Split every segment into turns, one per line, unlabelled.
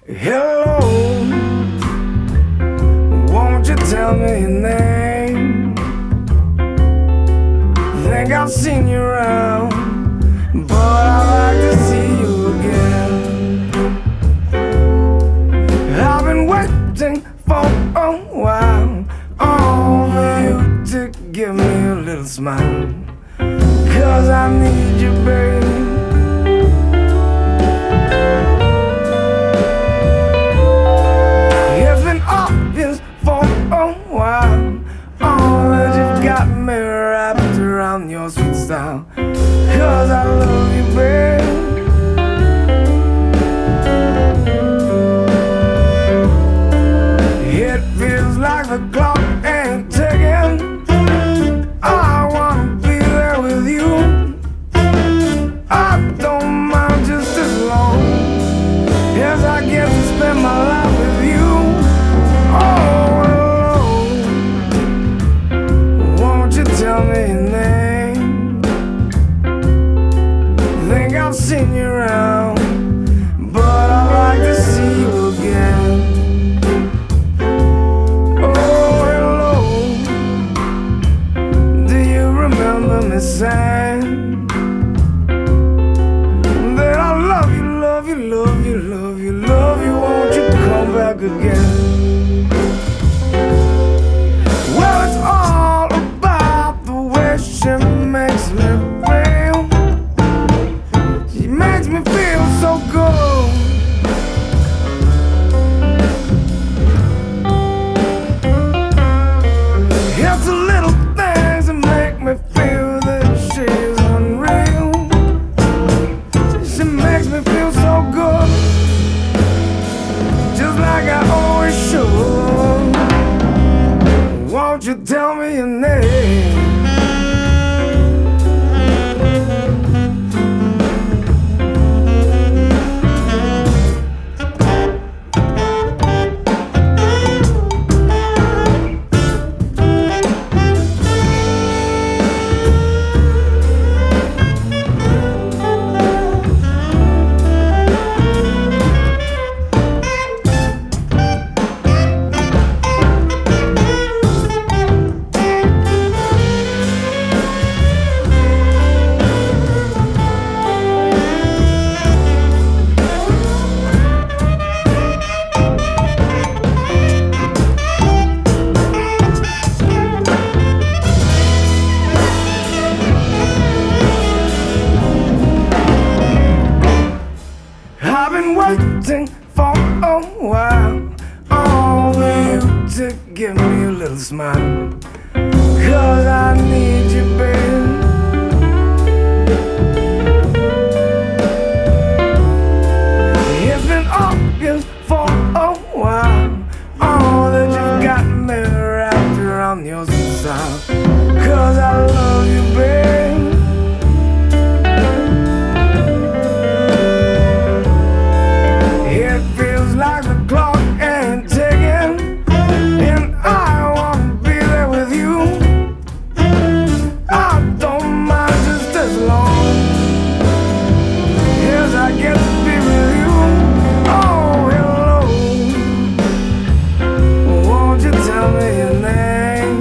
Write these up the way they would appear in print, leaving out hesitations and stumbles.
Hello, won't you tell me your name? Think I've seen you around, but I'd like to see you again. I've been waiting for a while, all for you to give me a little smile, 'cause I need you, baby. Around your sweet style, 'cause I love you, babe. It feels like the clock ain't ticking. I wanna be there with you. I don't mind just as long as I get to spend my life with you. Oh, hello, won't you tell me your name? I've seen you around, but I'd like to see you again. Oh, hello, do you remember me saying that I love you, love you, love you, love you, love you? Won't you come back again? Well, it's all about the way she makes me feel. Makes me feel so good. It's the little things that make me feel that she's unreal. She makes me feel so good, just like I always should. Won't you tell me your name? Waiting for a while, all for you to give me a little smile, 'cause I need you, babe. It's been obvious for a while, all that you've got me wrapped around your style, 'cause I love you, babe. Like the clock ain't ticking, and I wanna be there with you. I don't mind just as long as I get to be with you. Oh, hello, won't you tell me your name?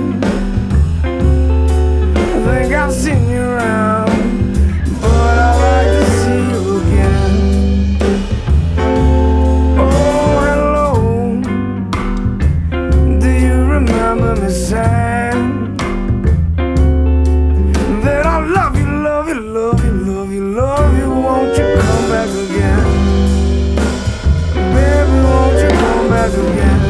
I think I've seen you around, but I'd like to see you again. Remember me saying that I love you, love you, love you, love you, love you? Won't you come back again? Baby, won't you come back again?